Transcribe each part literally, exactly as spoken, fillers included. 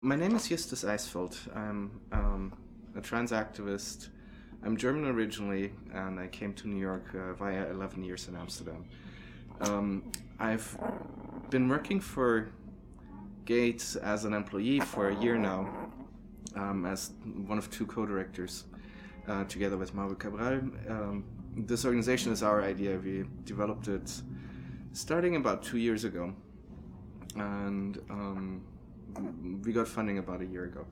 My name is Justus Eisfeld. I'm um, a trans activist. I'm German originally, and I came to New York uh, via eleven years in Amsterdam. Um, I've been working for Gates as an employee for a year now, um, as one of two co-directors, uh, together with Mauro Cabral. Um, this organization is our idea. We developed it starting about two years ago, and um, we got funding about a year ago.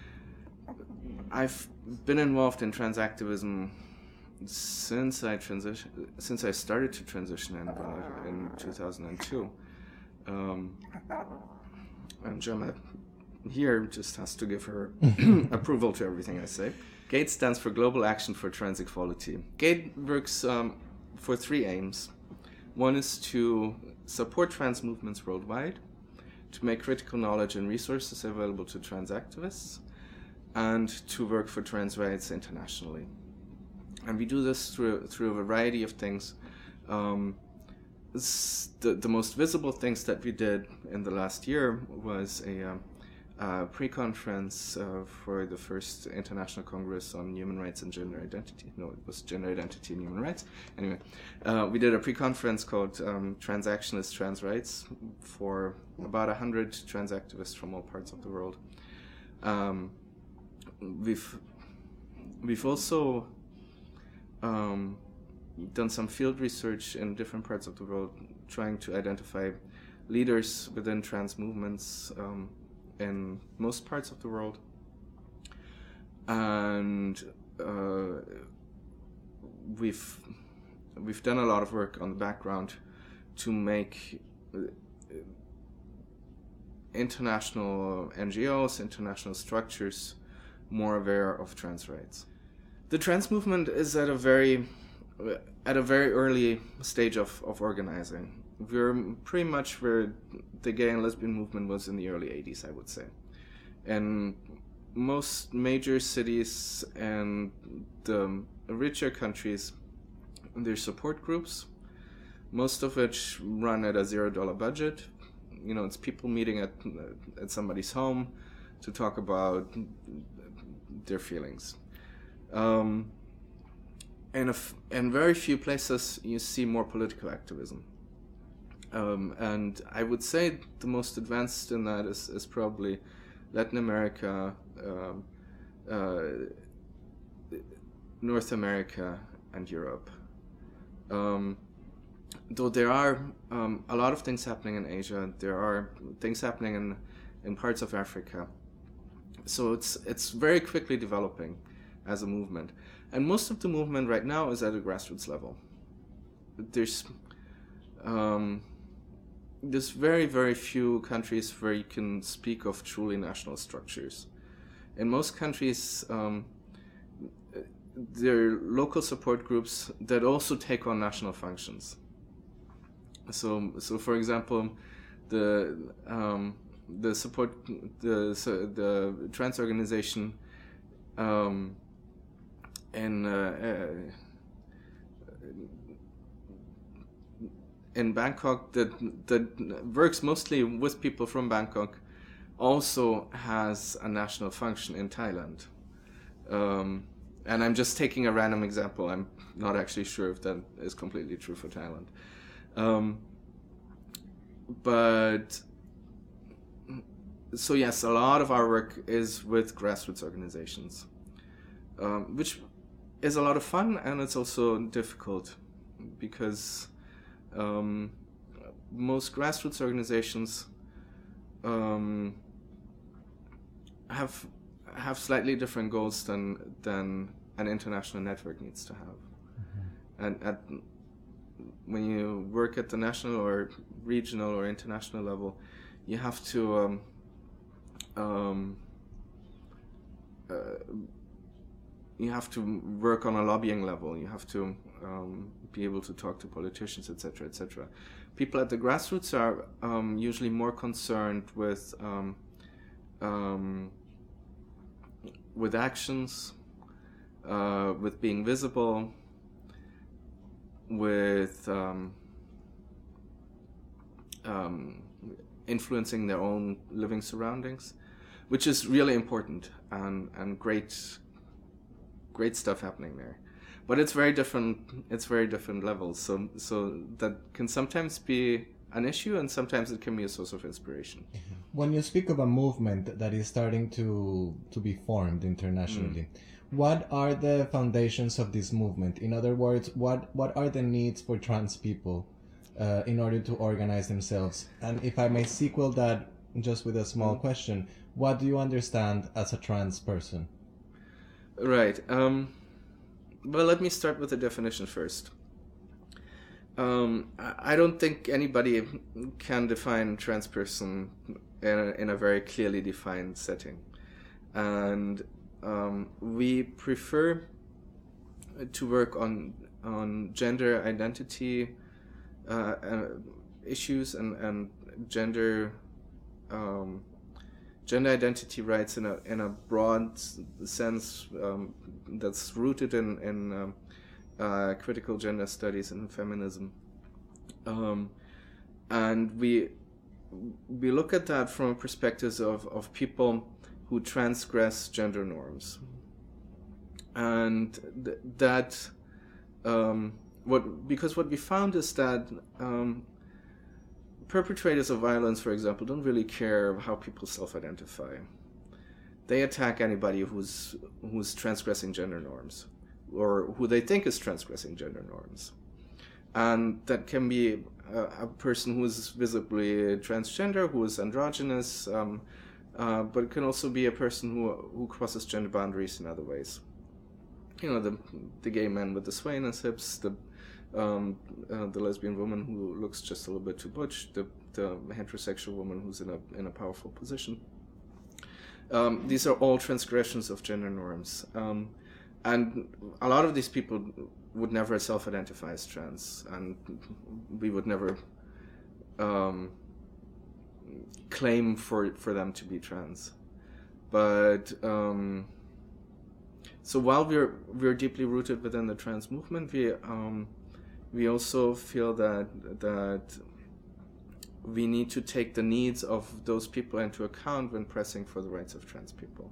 I've been involved in trans activism since I transition, since I started to transition in about in two thousand two. Um, and Gemma here just has to give her approval to everything I say. GATE stands for Global Action for Trans Equality. GATE works um, for three aims. One is to support trans movements worldwide, to make critical knowledge and resources available to trans activists, and to work for trans rights internationally. And we do this through through a variety of things. Um, the, the most visible things that we did in the last year was a, um, a pre-conference uh, for the first International Congress on Human Rights and Gender Identity. No, it was Gender Identity and Human Rights. Anyway, uh, we did a pre-conference called um, Transactionist Trans Rights for about one hundred trans activists from all parts of the world. Um, we've, we've also um, done some field research in different parts of the world, trying to identify leaders within trans movements um, in most parts of the world. And uh, we've we've done a lot of work on the background to make international N G Os, international structures more aware of trans rights. The trans movement is at a very at a very early stage of, of organizing. We're pretty much where the gay and lesbian movement was in the early eighties, I would say. In most major cities and the richer countries, there's support groups, most of which run at a zero dollar budget. You know, it's people meeting at at somebody's home to talk about their feelings. Um, and if, in very few places you see more political activism. Um, and I would say the most advanced in that is, is probably Latin America, um, uh, North America, and Europe. Um, though there are um, a lot of things happening in Asia, there are things happening in, in parts of Africa. So it's it's very quickly developing as a movement. And most of the movement right now is at a grassroots level. There's um, there's very, very few countries where you can speak of truly national structures. In most countries, um, there are local support groups that also take on national functions. So, so for example, the um, the support the the trans organization um, in uh, uh, in Bangkok that that works mostly with people from Bangkok also has a national function in Thailand. Um, and I'm just taking a random example. I'm not actually sure if that is completely true for Thailand. Um, but so yes, a lot of our work is with grassroots organizations, um, which is a lot of fun, and it's also difficult because um, most grassroots organizations um, have have slightly different goals than than an international network needs to have. Mm-hmm. And at when you work at the national or regional or international level, you have to um, um, uh, you have to work on a lobbying level. You have to um, be able to talk to politicians, et cetera, et cetera. People at the grassroots are um, usually more concerned with um, um, with actions, uh, with being visible, with um, um, influencing their own living surroundings. which is really important and and great great stuff happening there. But it's very different. It's very different levels. So so that can sometimes be an issue, and sometimes it can be a source of inspiration. When you speak of a movement that is starting to to be formed internationally, mm. what are the foundations of this movement? In other words, what what are the needs for trans people uh, in order to organize themselves? And if I may sequel that just with a small mm. question, what do you understand as a trans person? Right. Um, well, let me start with the definition first. Um, I don't think anybody can define trans person in a, in a very clearly defined setting. And um, we prefer to work on on gender identity uh, uh, issues and, and gender um, gender identity rights in a in a broad sense um, that's rooted in in um, uh, critical gender studies and feminism, um, and we we look at that from perspectives of, of people who transgress gender norms, and th- that um, what because what we found is that um, perpetrators of violence, for example, don't really care how people self-identify. They attack anybody who's who's transgressing gender norms, or who they think is transgressing gender norms. And that can be a, a person who is visibly transgender, who is androgynous, um, uh, but it can also be a person who who crosses gender boundaries in other ways. You know, the the gay man with the sway in his hips, the um, uh, the lesbian woman who looks just a little bit too butch, the the heterosexual woman who's in a in a powerful position. Um, these are all transgressions of gender norms. Um, And a lot of these people would never self-identify as trans, and we would never um, claim for for them to be trans. But um, so while we're we're deeply rooted within the trans movement, we um, we also feel that that we need to take the needs of those people into account when pressing for the rights of trans people,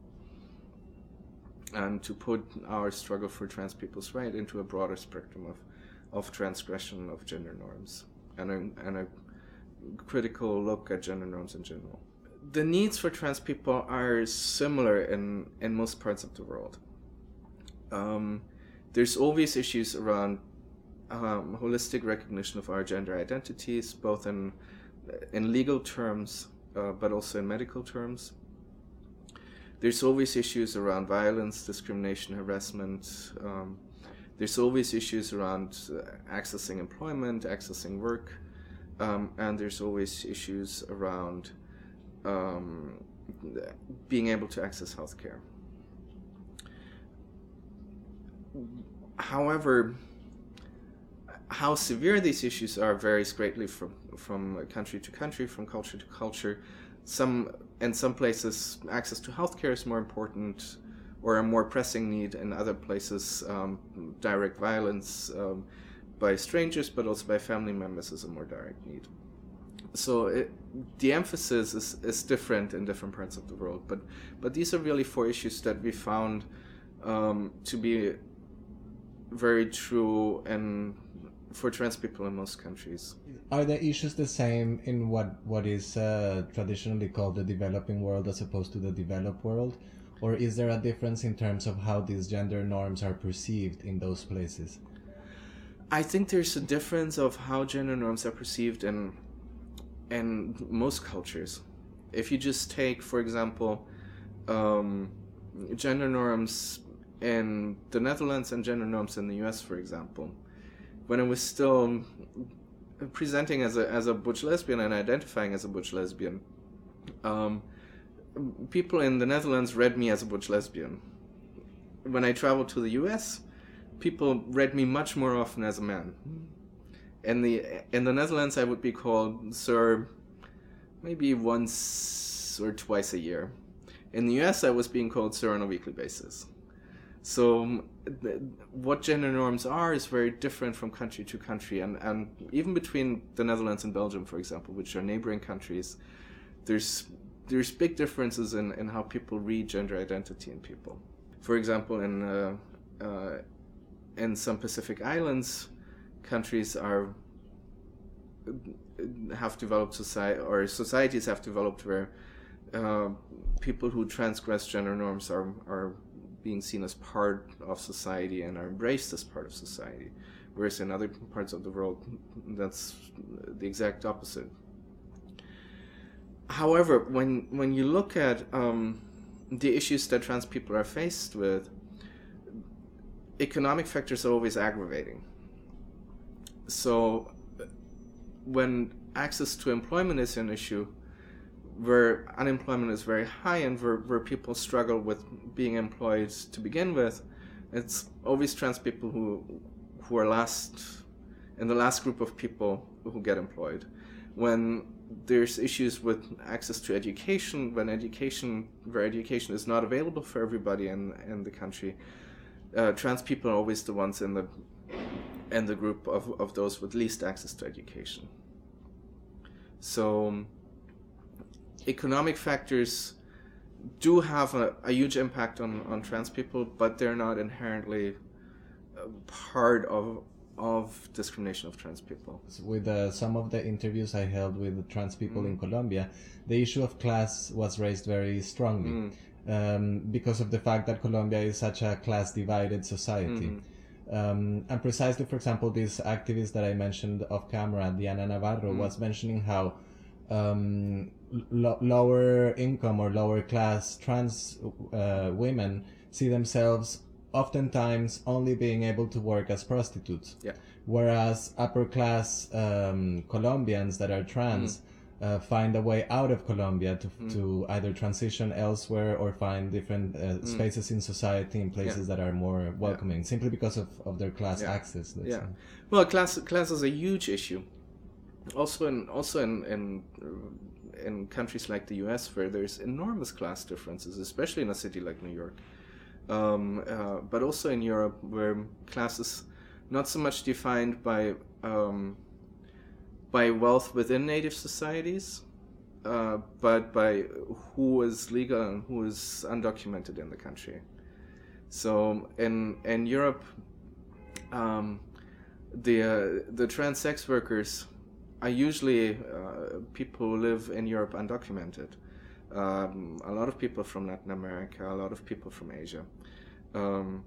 and to put our struggle for trans people's right into a broader spectrum of, of transgression of gender norms and a, and a critical look at gender norms in general. The needs for trans people are similar in, in most parts of the world. Um, there's always issues around um, holistic recognition of our gender identities, both in, in legal terms, uh, but also in medical terms. There's always issues around violence, discrimination, harassment. Um, there's always issues around uh, accessing employment, accessing work, um, and there's always issues around um, being able to access healthcare. However, how severe these issues are varies greatly from, from country to country, from culture to culture. Some in some places, access to healthcare is more important, or a more pressing need. In other places, um, direct violence um, by strangers, but also by family members, is a more direct need. So it, the emphasis is, is different in different parts of the world. But but these are really four issues that we found um, to be very true and for trans people in most countries. Are the issues the same in what, what is uh, traditionally called the developing world as opposed to the developed world? Or is there a difference in terms of how these gender norms are perceived in those places? I think there's a difference of how gender norms are perceived in, in most cultures. If you just take, for example, um, gender norms in the Netherlands and gender norms in the U S, for example, when I was still presenting as a as a butch lesbian and identifying as a butch lesbian, um, people in the Netherlands read me as a butch lesbian. When I traveled to the U S, people read me much more often as a man. In the in the Netherlands, I would be called sir maybe once or twice a year. In the U S, I was being called sir on a weekly basis. So th- what gender norms are is very different from country to country, and, and even between the Netherlands and Belgium, for example, which are neighboring countries, there's there's big differences in, in how people read gender identity in people. For example, in uh, uh, in some Pacific Islands, countries are have developed society or societies have developed where uh, people who transgress gender norms are are being seen as part of society and are embraced as part of society, whereas in other parts of the world, that's the exact opposite. However, when when you look at um, the issues that trans people are faced with, economic factors are always aggravating. So when access to employment is an issue, where unemployment is very high and where, where people struggle with being employed to begin with, it's always trans people who who are last in the last group of people who get employed. When there's issues with access to education, when education where education is not available for everybody in in the country, uh, trans people are always the ones in the in the group of, of those with least access to education. So economic factors do have a, a huge impact on, on trans people, but they're not inherently part of of discrimination of trans people. With uh, some of the interviews I held with trans people mm. in Colombia, the issue of class was raised very strongly mm. um, because of the fact that Colombia is such a class-divided society. Mm-hmm. Um, and precisely, for example, this activist that I mentioned off camera, Diana Navarro, mm. was mentioning how um, lo- lower income or lower class trans uh, women see themselves oftentimes only being able to work as prostitutes, yeah. whereas upper class um, Colombians that are trans mm. uh, find a way out of Colombia to mm. to either transition elsewhere or find different uh, mm. spaces in society in places yeah. that are more welcoming, yeah. simply because of, of their class yeah. access. Yeah, say. Well, class class is a huge issue. Also in also in in in countries like the U S where there's enormous class differences, especially in a city like New York. Um, uh, but also in Europe, where class is not so much defined by um, by wealth within native societies, uh, but by who is legal and who is undocumented in the country. So in in Europe, um, the uh, the trans sex workers are usually uh, people who live in Europe undocumented. Um, a lot of people from Latin America, a lot of people from Asia. Um,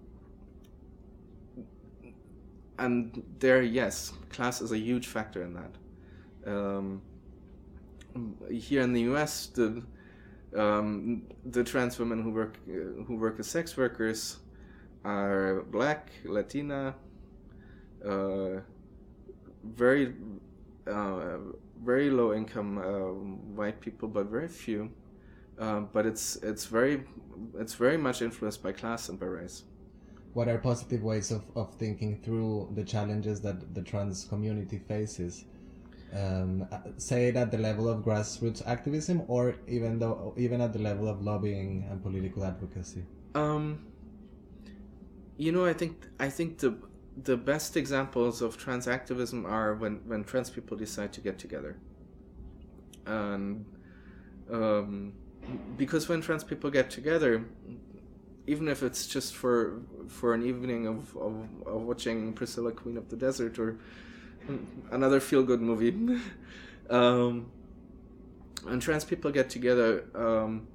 and there, yes, class is a huge factor in that. Um, here in the U S, the um, the trans women who work uh, who work as sex workers are Black, Latina, uh, very uh, very low income uh, white people, but very few. Uh, but it's it's very it's very much influenced by class and by race. What are positive ways of, of thinking through the challenges that the trans community faces? Um, say it at the level of grassroots activism, or even though even at the level of lobbying and political advocacy. Um, you know, I think I think the the best examples of trans activism are when, when trans people decide to get together. And um, because when trans people get together, even if it's just for for an evening of, of, of watching Priscilla, Queen of the Desert, or another feel-good movie, um, when trans people get together, um,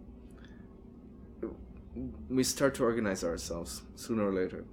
we start to organize ourselves sooner or later.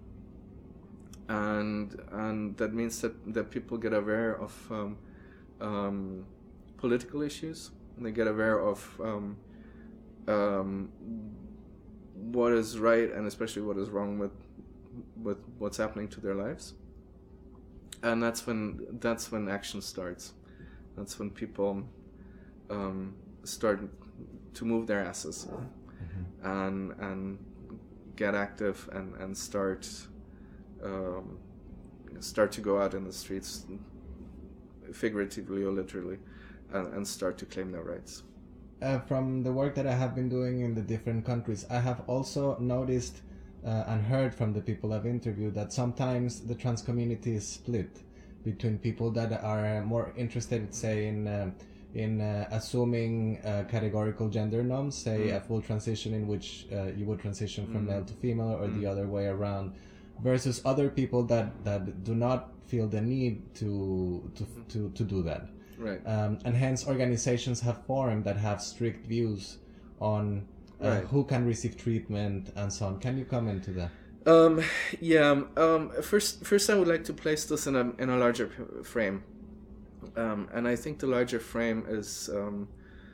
And and that means that, that people get aware of um, um, political issues, and they get aware of um, um, what is right and especially what is wrong with with what's happening to their lives. And that's when that's when action starts. That's when people um, start to move their asses mm-hmm. and and get active and and start. Um, start to go out in the streets, figuratively or literally, and, and start to claim their rights. Uh, from the work that I have been doing in the different countries, I have also noticed uh, and heard from the people I've interviewed that sometimes the trans community is split between people that are more interested, say, in uh, in uh, assuming uh, categorical gender norms, say mm. a full transition in which uh, you would transition from mm. male to female, or mm. the other way around, versus other people that, that do not feel the need to to to, to do that. Right. Um, and hence organizations have formed that have strict views on uh, right. who can receive treatment and so on. Can you comment to that? Um, yeah. Um, first, first, I would like to place this in a in a larger frame. Um, and I think the larger frame is um,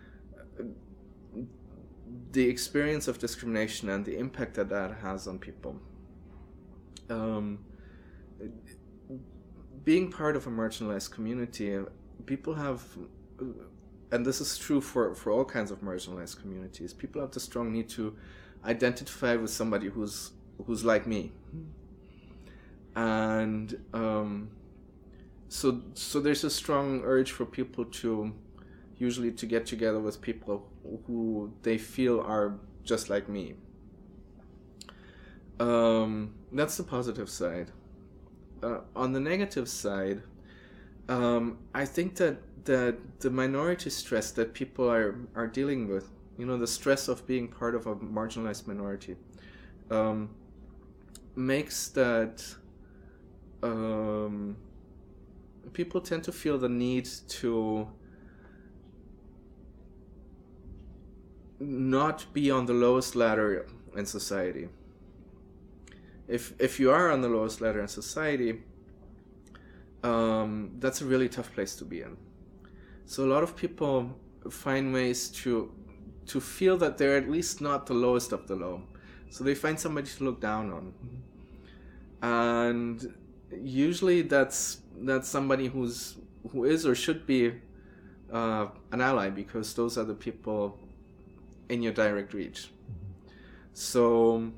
the experience of discrimination and the impact that that has on people. Um, being part of a marginalized community, people have, and this is true for, for all kinds of marginalized communities, people have the strong need to identify with somebody who's who's like me. And um, So, so there's a strong urge for people to, usually to get together with people who they feel are just like me. Um, that's the positive side. Uh, on the negative side, um, I think that, that the minority stress that people are, are dealing with, you know, the stress of being part of a marginalized minority, um, makes that... Um, people tend to feel the need to not be on the lowest ladder in society. If if you are on the lowest ladder in society, um, that's a really tough place to be in. So a lot of people find ways to to feel that they're at least not the lowest of the low. So they find somebody to look down on. And usually that's that's somebody who's who is or should be uh, an ally, because those are the people in your direct reach. Mm-hmm. So,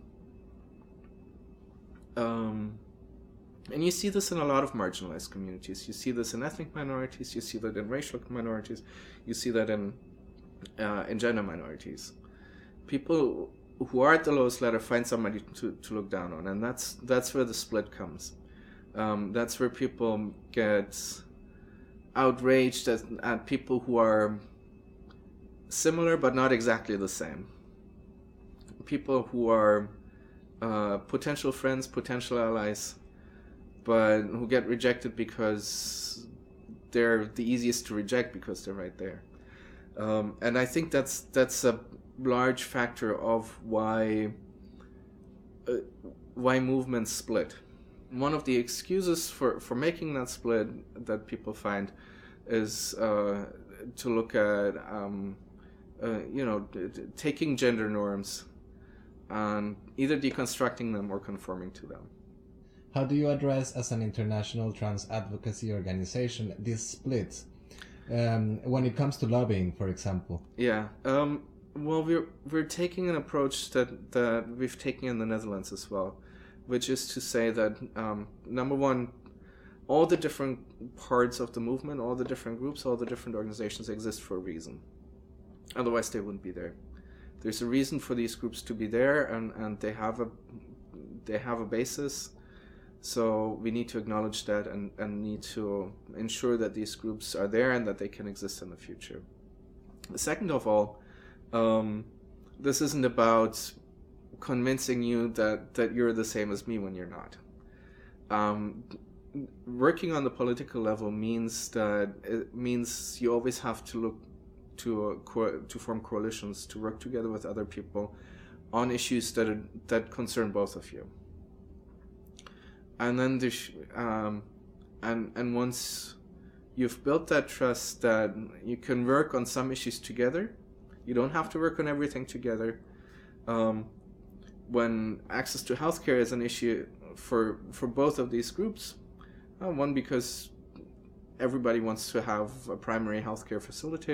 um, and you see this in a lot of marginalized communities. You see this in ethnic minorities. You see that in racial minorities. You see that in uh, in gender minorities. People who are at the lowest ladder find somebody to, to look down on, and that's that's where the split comes. Um, that's where people get outraged at, at people who are similar but not exactly the same. People who are uh, potential friends, potential allies, but who get rejected because they're the easiest to reject because they're right there. Um, and I think that's that's a large factor of why uh, why movements split. One of the excuses for, for making that split that people find is uh, to look at, um, uh, you know, d- d- taking gender norms and either deconstructing them or conforming to them. How do you address, as an international trans advocacy organization, these splits um, when it comes to lobbying, for example? Yeah. Um, well, we're we're taking an approach that, that we've taken in the Netherlands as well, which is to say that, um, number one, all the different parts of the movement, all the different groups, all the different organizations exist for a reason. Otherwise, they wouldn't be there. There's a reason for these groups to be there, and, and they have a they have a basis. So we need to acknowledge that and, and need to ensure that these groups are there and that they can exist in the future. Second of all, um, this isn't about convincing you that, that you're the same as me when you're not. Um, working on the political level means that it means you always have to look to a co- to form coalitions, to work together with other people on issues that are, that concern both of you. And then there's, um, and and once you've built that trust that you can work on some issues together, you don't have to work on everything together. Um, when access to healthcare is an issue for for both of these groups, uh, one because everybody wants to have a primary healthcare facility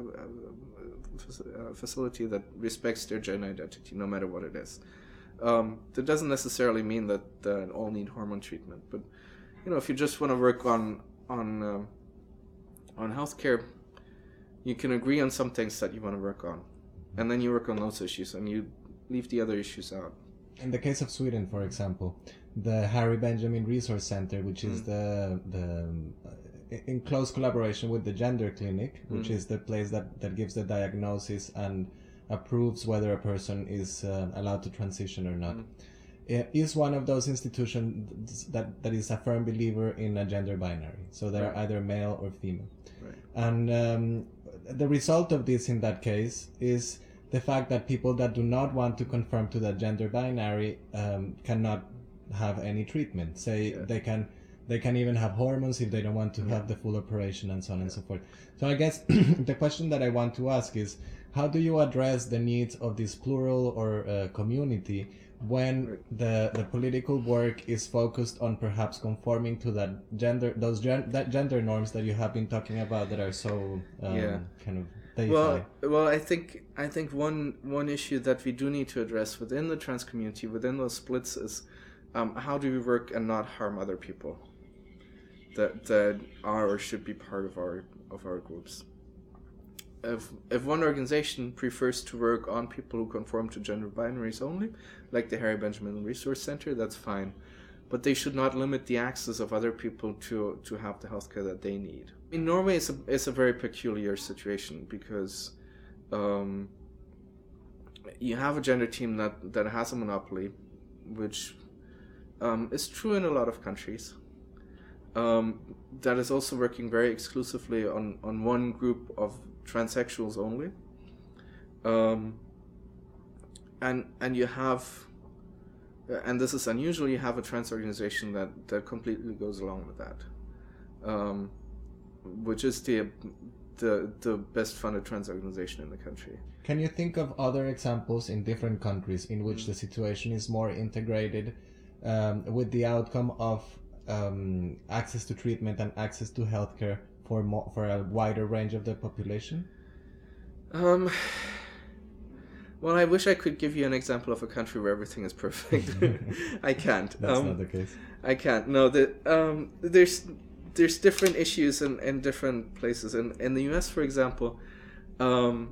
uh, facility that respects their gender identity, no matter what it is. Um, that doesn't necessarily mean that, that all need hormone treatment, but you know, if you just want to work on on um, on healthcare, you can agree on some things that you want to work on, and then you work on those issues, and you leave the other issues out. In the case of Sweden, for example, the Harry Benjamin Resource Center, which is mm. the the in close collaboration with the Gender Clinic, which Mm. is the place that, that gives the diagnosis and approves whether a person is uh, allowed to transition or not. Mm. It is one of those institutions that, that is a firm believer in a gender binary. So they're Right. either male or female. Right. And um, the result of this in that case is the fact that people that do not want to conform to that gender binary um, cannot have any treatment. Say Yeah. they can they can even have hormones if they don't want to Mm. have the full operation and so on and so forth. So I guess the question that I want to ask is, how do you address the needs of this plural or uh, community when Right. the the political work is focused on perhaps conforming to that gender those gen, that gender norms that you have been talking about that are so um, Yeah. kind of deified? Well, well, I think I think one one issue that we do need to address within the trans community, within those splits, is um, how do we work and not harm other people that that are or should be part of our of our groups. If if one organization prefers to work on people who conform to gender binaries only, like the Harry Benjamin Resource Center, that's fine, but they should not limit the access of other people to to have the healthcare that they need. In Norway, it's a, it's a very peculiar situation because um, you have a gender team that, that has a monopoly, which um, is true in a lot of countries. Um, that is also working very exclusively on, on one group of transsexuals only. Um, and and you have, and this is unusual, you have a trans organization that, that completely goes along with that. Um, which is the the the best funded trans organization in the country. Can you think of other examples in different countries in which Mm. the situation is more integrated um, with the outcome of um, access to treatment and access to healthcare for more, for a wider range of the population? Um, well, I wish I could give you an example of a country where everything is perfect. I can't. That's um, not the case. I can't. No, the um, there's there's different issues in, in different places. In in the U S, for example, um,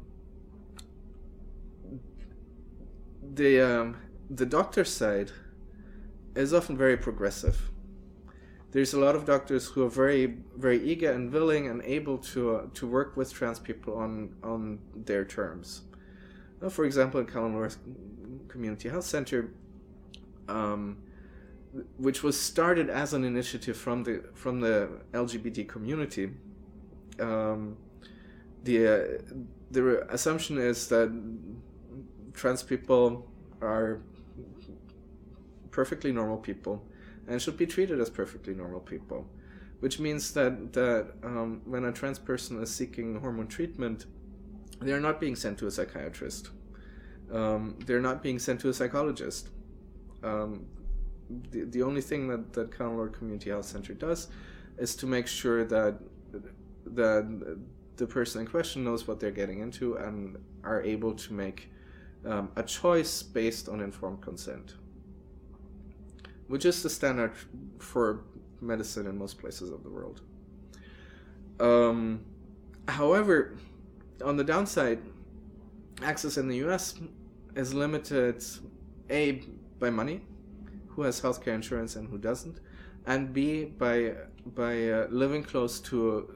the um, the doctor side is often very progressive. There's a lot of doctors who are very very eager and willing and able to uh, to work with trans people on on their terms. Uh, for example, at Kalmar Community Health Center, um, which was started as an initiative from the from the L G B T community, um, the uh, the assumption is that trans people are perfectly normal people and should be treated as perfectly normal people, which means that that um, when a trans person is seeking hormone treatment, they are not being sent to a psychiatrist. Um, they're not being sent to a psychologist. Um, the, the only thing that, that Canalore Community Health Center does is to make sure that that the person in question knows what they're getting into and are able to make um, a choice based on informed consent, which is the standard for medicine in most places of the world. Um, however, on the downside, access in the U S is limited, A, by money, who has healthcare insurance and who doesn't, and B, by by uh, living close to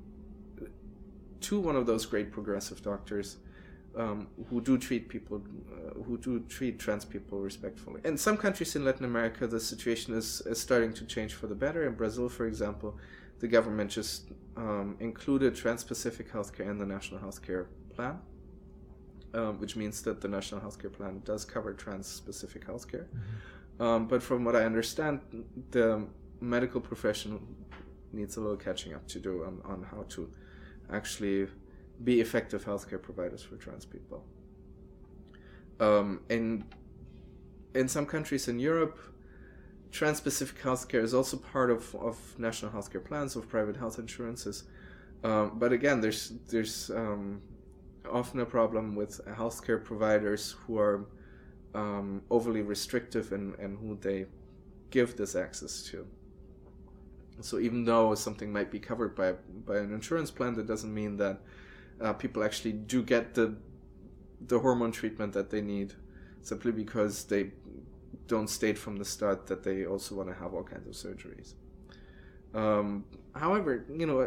to one of those great progressive doctors um, who do treat people, uh, who do treat trans people respectfully. In some countries in Latin America, the situation is, is starting to change for the better. In Brazil, for example, the government just um, included trans-specific healthcare in the national healthcare plan, um, which means that the national healthcare plan does cover trans-specific healthcare. Mm-hmm. Um, but from what I understand, the medical profession needs a little catching up to do on, on how to actually be effective healthcare providers for trans people. Um, in in some countries in Europe, trans-specific healthcare is also part of, of national healthcare plans, of private health insurances. Um, but again, there's there's um, often a problem with healthcare providers who are um, overly restrictive in, in who they give this access to. So even though something might be covered by by an insurance plan, that doesn't mean that uh, people actually do get the the hormone treatment that they need, simply because they don't state from the start that they also want to have all kinds of surgeries. Um, however, you know,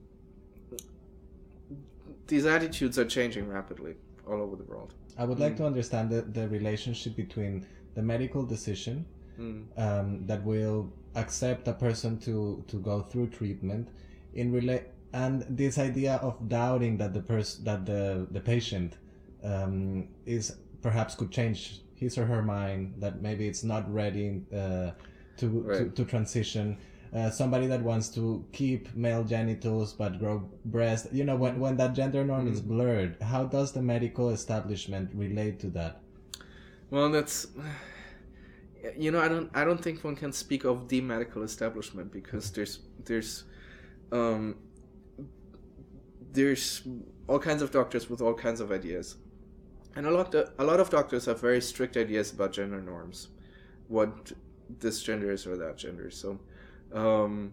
these attitudes are changing rapidly all over the world. I would like mm. to understand the, the relationship between the medical decision mm. um, that will accept a person to, to go through treatment in rela- and this idea of doubting that the person that the, the patient um, is perhaps could change his or her mind, that maybe it's not ready uh, to, right. to to transition. Uh, somebody that wants to keep male genitals but grow breasts, you know, when, when that gender norm mm. is blurred, how does the medical establishment relate to that? Well, that's, you know, I don't I don't think one can speak of the medical establishment, because there's there's um, there's all kinds of doctors with all kinds of ideas, and a lot of, a lot of doctors have very strict ideas about gender norms, what this gender is or that gender. So. Um,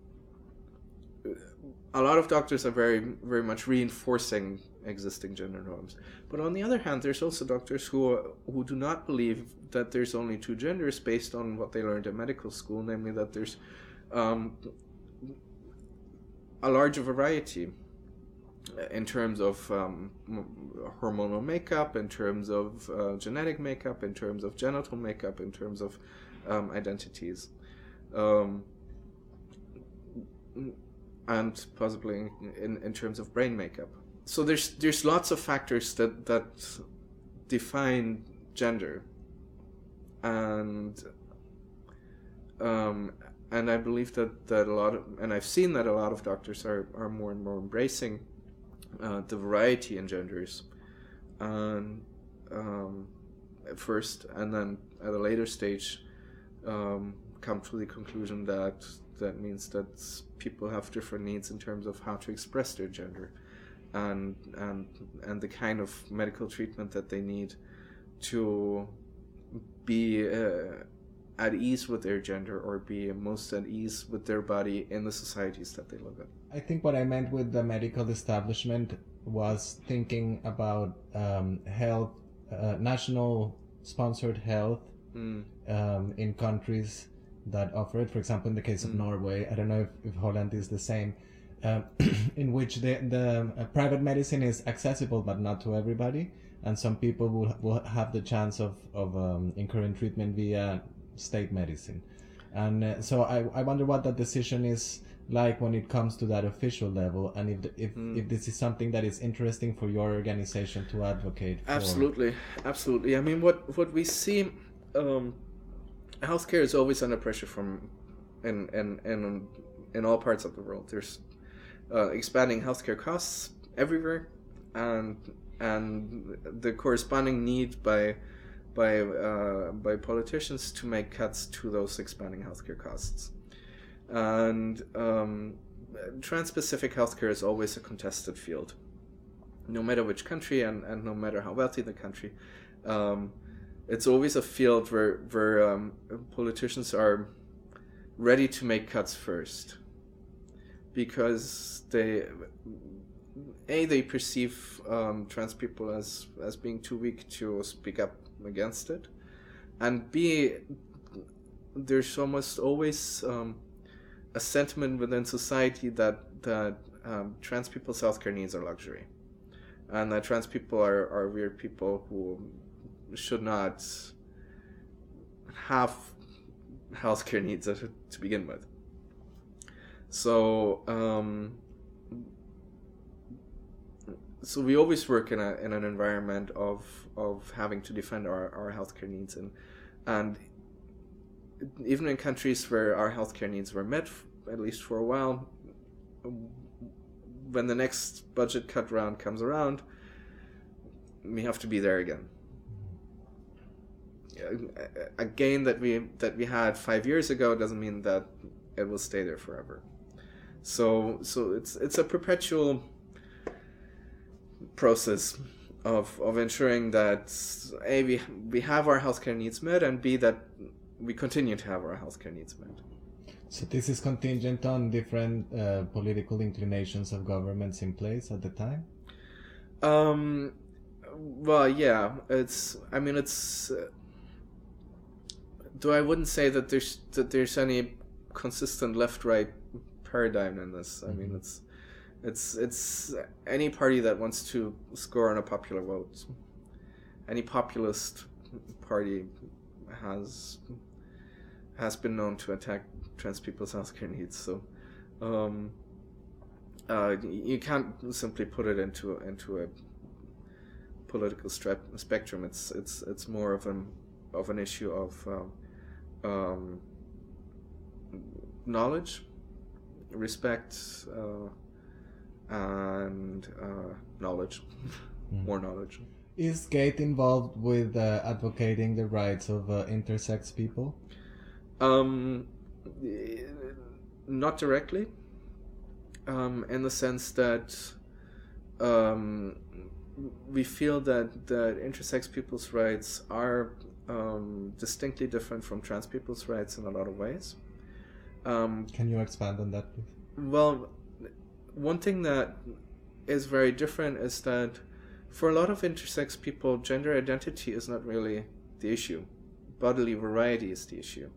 a lot of doctors are very, very much reinforcing existing gender norms. But on the other hand, there's also doctors who who do not believe that there's only two genders based on what they learned in medical school, namely that there's um, a large variety in terms of um, hormonal makeup, in terms of uh, genetic makeup, in terms of genital makeup, in terms of um, identities. Um, and possibly in, in terms of brain makeup. So there's there's lots of factors that, that define gender, and um, and I believe that, that a lot of, and I've seen that a lot of doctors are, are more and more embracing uh, the variety in genders, and um, at first, and then at a later stage um, come to the conclusion that that means that people have different needs in terms of how to express their gender, and and and the kind of medical treatment that they need to be uh, at ease with their gender, or be most at ease with their body in the societies that they live in. I think what I meant with the medical establishment was thinking about um, health, uh, national sponsored health mm. um, in countries that offer it. For example, in the case of mm. Norway, I don't know if, if Holland is the same, uh, in which the, the uh, private medicine is accessible but not to everybody, and some people will, will have the chance of, of um, incurring treatment via state medicine. And uh, so I, I wonder what that decision is like when it comes to that official level, and if the, if, mm. if this is something that is interesting for your organization to advocate for. Absolutely, absolutely. I mean, what, what we see... Um, healthcare is always under pressure from in in in, in all parts of the world. There's uh, expanding healthcare costs everywhere, and and the corresponding need by by uh, by politicians to make cuts to those expanding healthcare costs. And um, trans-Pacific healthcare is always a contested field, no matter which country and, and no matter how wealthy the country. Um, It's always a field where where um, politicians are ready to make cuts first, because they a they perceive um, trans people as as being too weak to speak up against it, and b there's almost always um, a sentiment within society that that um, trans people's healthcare needs are luxury, and that trans people are, are weird people who should not have healthcare needs to begin with. So, um, so we always work in a in an environment of of having to defend our, our healthcare needs, and and even in countries where our healthcare needs were met, at least for a while, when the next budget cut round comes around, we have to be there again. A gain that we that we had five years ago doesn't mean that it will stay there forever. So so it's it's a perpetual process of of ensuring that A, we we have our healthcare needs met, and B, that we continue to have our healthcare needs met. So this is contingent on different uh, political inclinations of governments in place at the time? Um, well, yeah, it's. I mean, it's. Uh, though I wouldn't say that there's that there's any consistent left-right paradigm in this. I mean, it's it's it's any party that wants to score on a popular vote. Any populist party has has been known to attack trans people's healthcare needs. So um, uh, you can't simply put it into into a political stre- spectrum. It's it's it's more of an of an issue of um, um, knowledge, respect, uh, and uh, knowledge, mm. more knowledge. Is GATE involved with uh, advocating the rights of uh, intersex people? Um, not directly, um, in the sense that um, we feel that, that intersex people's rights are um, distinctly different from trans people's rights in a lot of ways. Um, Can you expand on that, please? Well, one thing that is very different is that for a lot of intersex people, gender identity is not really the issue. Bodily variety is the issue.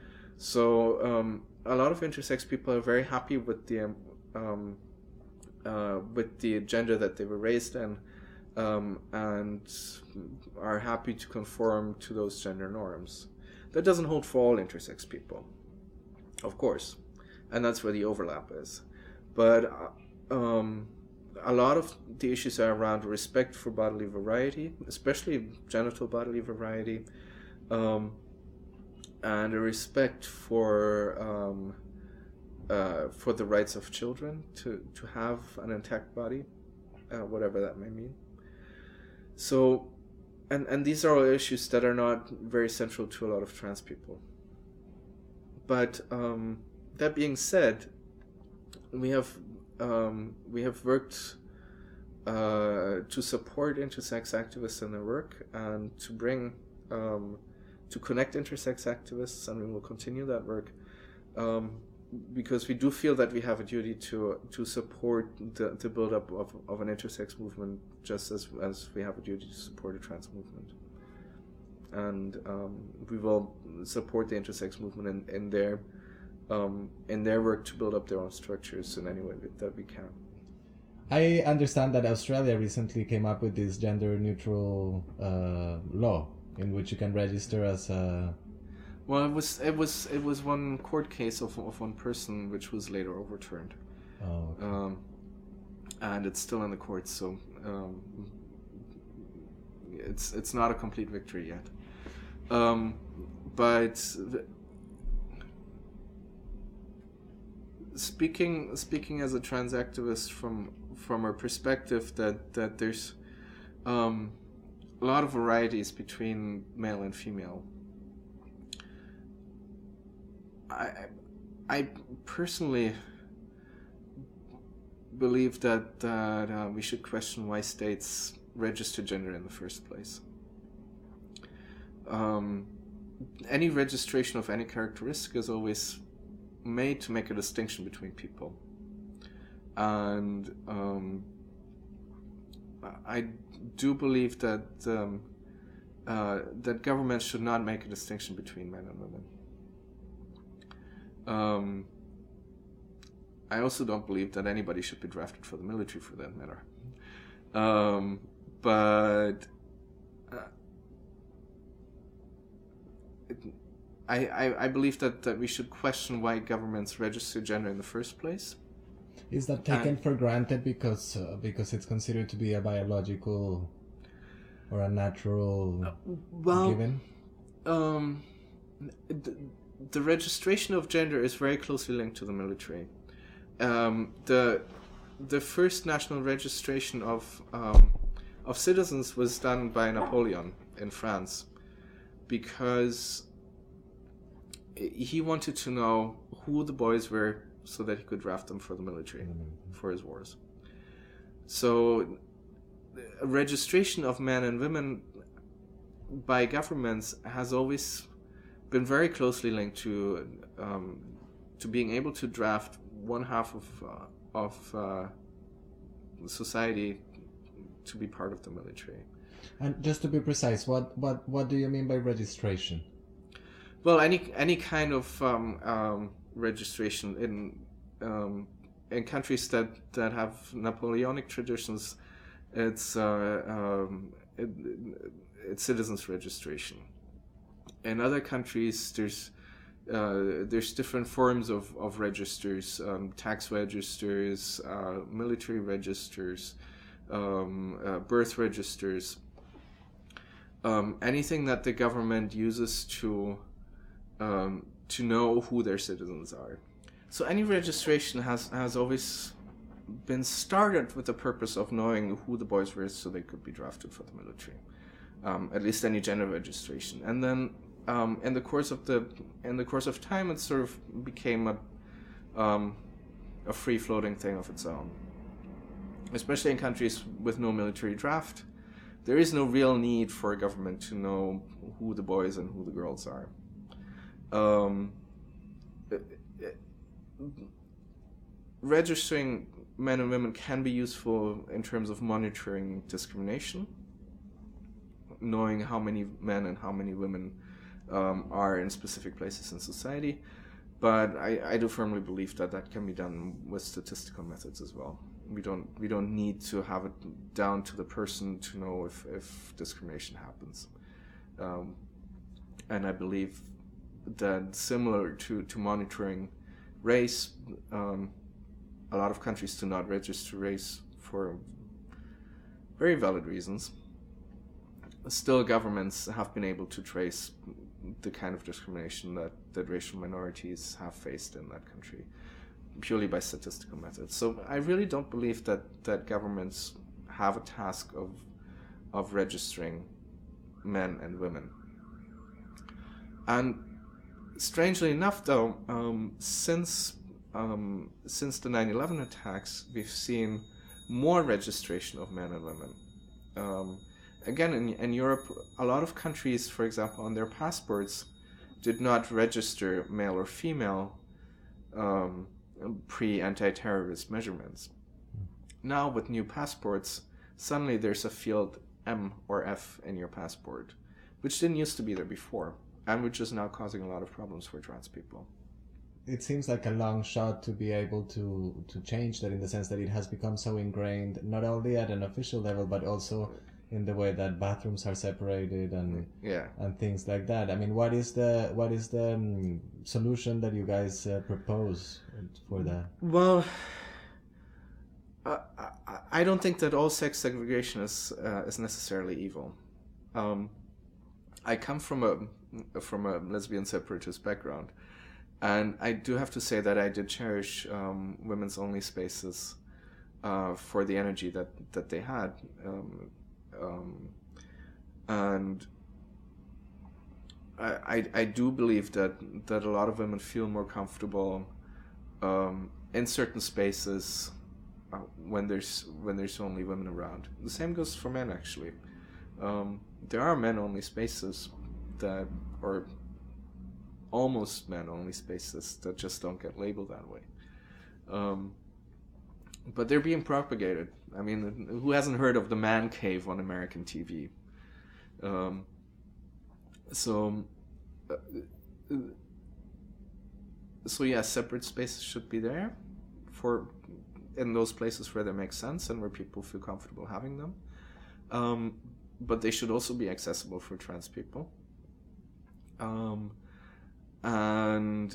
So um, a lot of intersex people are very happy with the um, uh, with the gender that they were raised in, um, and are happy to conform to those gender norms. That doesn't hold for all intersex people, of course, and that's where the overlap is. But uh, um, a lot of the issues are around respect for bodily variety, especially genital bodily variety, um, and a respect for um, uh, for the rights of children to, to have an intact body, uh, whatever that may mean. So, and, and these are all issues that are not very central to a lot of trans people. But um, that being said, we have um, we have worked uh, to support intersex activists in their work and to bring um, to connect intersex activists, and we will continue that work um, because we do feel that we have a duty to to support the, the build-up of, of an intersex movement, just as as we have a duty to support a trans movement. And um, we will support the intersex movement in, in their um, in their work to build up their own structures in any way that we can. I understand that Australia recently came up with this gender-neutral uh, law in which you can register as a... Well, it was it was it was one court case of of one person which was later overturned. Oh. Okay. Um, and it's still in the courts, so um, it's it's not a complete victory yet. Um, but the, speaking speaking as a trans activist from from a perspective that that there's um, a lot of varieties between male and female. I I personally believe that that uh, we should question why states register gender in the first place. Um, any registration of any characteristic is always made to make a distinction between people, and um, I do believe that um, uh, that governments should not make a distinction between men and women. Um, I also don't believe that anybody should be drafted for the military, for that matter. Um, but uh, it, I, I I believe that, that we should question why governments register gender in the first place. Is that taken and, for granted because uh, because it's considered to be a biological or a natural uh, well, given? Um, the, the registration of gender is very closely linked to the military. Um, the the first national registration of um, of citizens was done by Napoleon in France, because he wanted to know who the boys were so that he could draft them for the military, mm-hmm. for his wars. So a registration of men and women by governments has always been very closely linked to um, to being able to draft one half of uh, of uh, society to be part of the military. And just to be precise, what what, what do you mean by registration? Well, any any kind of um, um, registration in um, in countries that, that have Napoleonic traditions. It's uh, um, it, it's citizens registration. In other countries, there's uh, there's different forms of of registers, um, tax registers, uh, military registers, um, uh, birth registers. Um, anything that the government uses to um, to know who their citizens are. So any registration has, has always been started with the purpose of knowing who the boys were so they could be drafted for the military. Um, at least any gender registration. And then um, in the course of the in the course of time, it sort of became a um, a free floating thing of its own. Especially in countries with no military draft, there is no real need for a government to know who the boys and who the girls are. Um, registering men and women can be useful in terms of monitoring discrimination, knowing how many men and how many women um, are in specific places in society. But I, I do firmly believe that that can be done with statistical methods as well. We don't we don't need to have it down to the person to know if, if discrimination happens. Um, and I believe that similar to, to monitoring race, um, a lot of countries do not register race for very valid reasons. Still, governments have been able to trace the kind of discrimination that, that racial minorities have faced in that country, purely by statistical methods. So I really don't believe that, that governments have a task of of registering men and women. And strangely enough, though, um, since um, since the nine eleven attacks, we've seen more registration of men and women. Um, again, in, in Europe, a lot of countries, for example, on their passports, did not register male or female um, pre-anti-terrorist measurements. Now, with new passports, suddenly there's a field M or F in your passport, which didn't used to be there before, and which is now causing a lot of problems for trans people. It seems like a long shot to be able to, to change that, in the sense that it has become so ingrained, not only at an official level, but also in the way that bathrooms are separated and yeah. and things like that. I mean, what is the what is the um, solution that you guys uh, propose for that? Well, uh, I, I don't think that all sex segregation is uh, is necessarily evil. Um, I come from a from a lesbian separatist background, and I do have to say that I did cherish um, women's only spaces uh, for the energy that, that they had. Um, um, and I, I, I do believe that, that a lot of women feel more comfortable um, in certain spaces uh, when there's when there's only women around. The same goes for men, actually. Um, there are men-only spaces that, or almost men-only spaces that just don't get labeled that way. Um, but they're being propagated. I mean, who hasn't heard of the man cave on American T V? Um, so, uh, so yeah, separate spaces should be there for in those places where they make sense and where people feel comfortable having them. Um, but they should also be accessible for trans people. Um, and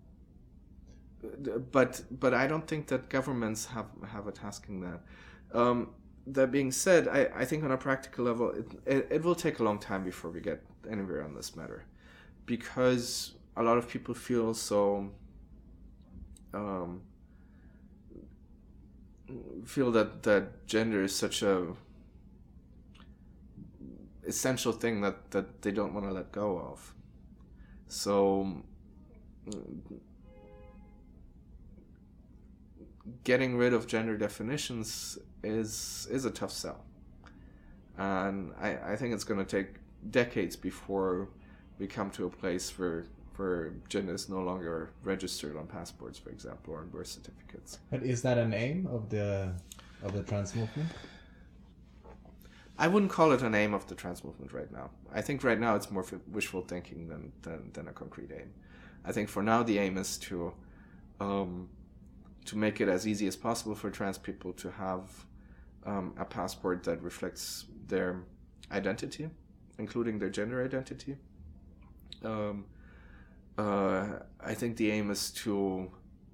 but but I don't think that governments have, have a task in that. Um, that being said, I, I think on a practical level, it, it, it will take a long time before we get anywhere on this matter, because a lot of people feel so um, feel that, that gender is such a essential thing that, that they don't want to let go of. So getting rid of gender definitions is is a tough sell. And I, I think it's going to take decades before we come to a place where where gender is no longer registered on passports, for example, or on birth certificates. But is that an aim of the of the trans movement? I wouldn't call it an aim of the trans movement right now. I think right now it's more wishful thinking than, than, than a concrete aim. I think for now the aim is to um, to make it as easy as possible for trans people to have um, a passport that reflects their identity, including their gender identity. Um, uh, I think the aim is to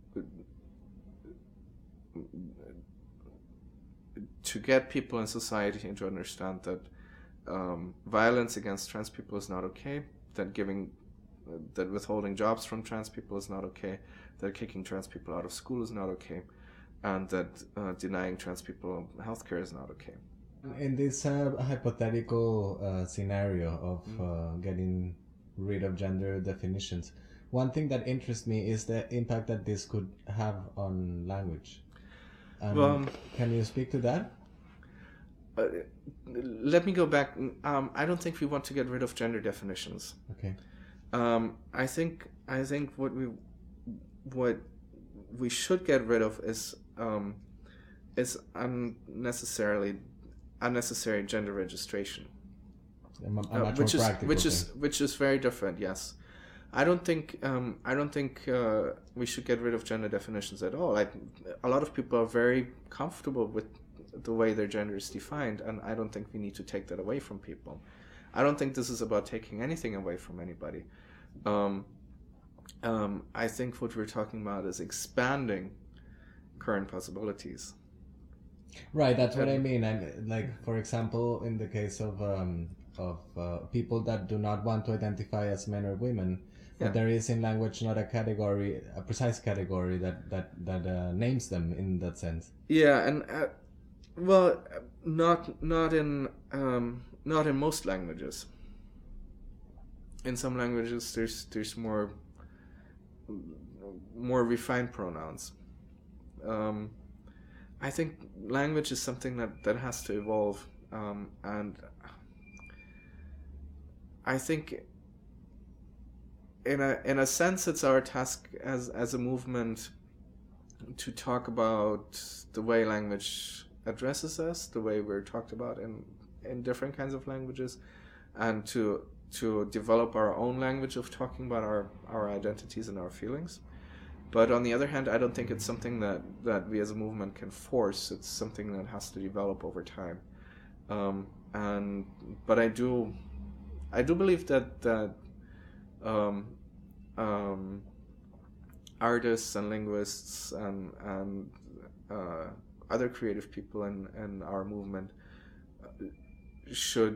to get people in society to understand that um, violence against trans people is not okay, that giving, uh, that withholding jobs from trans people is not okay, that kicking trans people out of school is not okay, and that uh, denying trans people healthcare is not okay. In this uh, hypothetical uh, scenario of mm. uh, getting rid of gender definitions, one thing that interests me is the impact that this could have on language. Um, well, can you speak to that? Uh, let me go back. Um, I don't think we want to get rid of gender definitions. Okay. Um, I think I think what we what we should get rid of is um, is unnecessarily unnecessary gender registration, a, a uh, which is which thing. is which is very different. Yes. I don't think um, I don't think uh, we should get rid of gender definitions at all. Like, a lot of people are very comfortable with the way their gender is defined, and I don't think we need to take that away from people. I don't think this is about taking anything away from anybody. Um, um, I think what we're talking about is expanding current possibilities. Right, that's what I mean. And like, for example, in the case of um, of uh, people that do not want to identify as men or women. Yeah. But there is in language not a category, a precise category that that that uh, names them in that sense. Yeah, and uh, well, not not in um, not in most languages. In some languages, there's there's more more refined pronouns. Um, I think language is something that, that has to evolve, um, and I think. In a in a sense, it's our task as as a movement to talk about the way language addresses us, the way we're talked about in, in different kinds of languages, and to to develop our own language of talking about our, our identities and our feelings. But on the other hand, I don't think it's something that, that we as a movement can force. It's something that has to develop over time. Um, and but I do I do believe that that Um, um, artists and linguists and and uh, other creative people in, in our movement should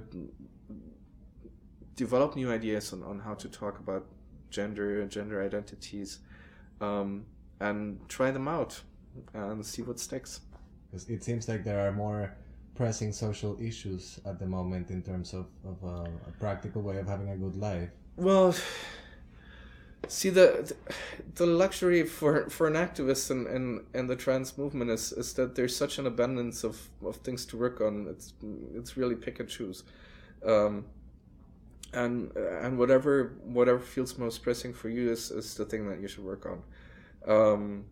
develop new ideas on, on how to talk about gender and gender identities, um, and try them out and see what sticks. It seems like there are more pressing social issues at the moment in terms of, of uh, a practical way of having a good life. Well, see, the the luxury for, for an activist and, and, and the trans movement is, is that there's such an abundance of, of things to work on. It's it's really pick and choose, um, and and whatever whatever feels most pressing for you is, is the thing that you should work on. Um,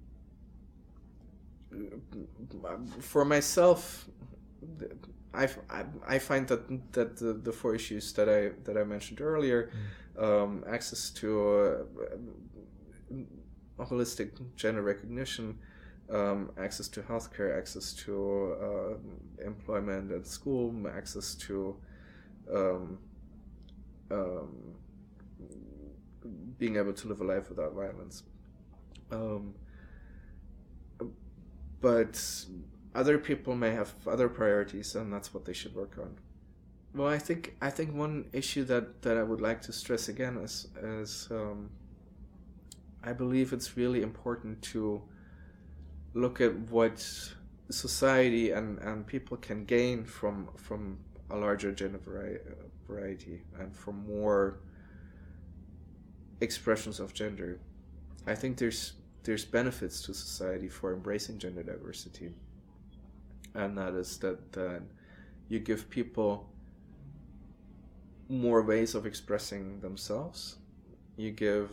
for myself, I, I, I find that that the, the four issues that I that I mentioned earlier, mm. um, access to uh, holistic gender recognition, um, access to healthcare, access to uh, employment at school, access to um, um, being able to live a life without violence. Um, but other people may have other priorities, and that's what they should work on. Well, I think I think one issue that, that I would like to stress again is is um, I believe it's really important to look at what society and, and people can gain from from a larger gender variety and from more expressions of gender. I think there's there's benefits to society for embracing gender diversity. And that is that, that you give people more ways of expressing themselves. You give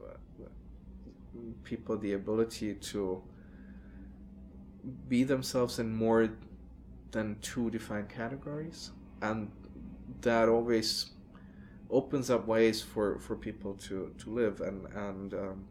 people the ability to be themselves in more than two defined categories. And that always opens up ways for, for people to, to live, and and um,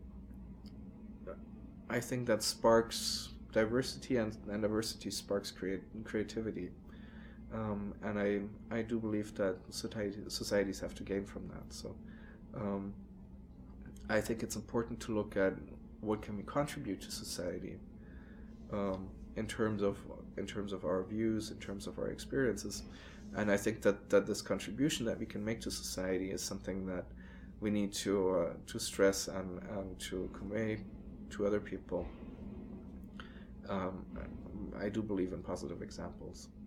I think that sparks diversity, and, and diversity sparks create, creativity. Um, and I I do believe that society, societies have to gain from that. So um, I think it's important to look at what can we contribute to society um, in terms of in terms of our views, in terms of our experiences, and I think that, that this contribution that we can make to society is something that we need to uh, to stress and, and to convey to other people. Um, I do believe in positive examples.